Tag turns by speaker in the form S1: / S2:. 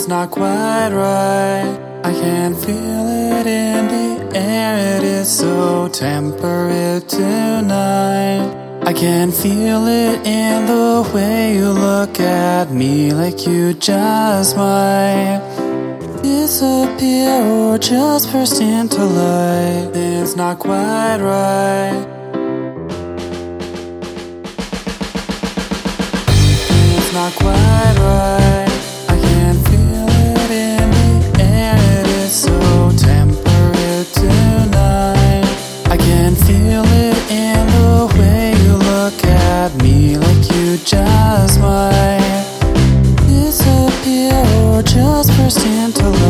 S1: It's not quite right. I can feel it in the air. It is so temperate tonight. I can feel it in the way you look at me, like you just might disappear or just burst into light. It's not quite right. It's not quite right. I can feel it in the air. It is so temperate tonight. I can feel it in the way you look at me, like you just might disappear or just burst into light.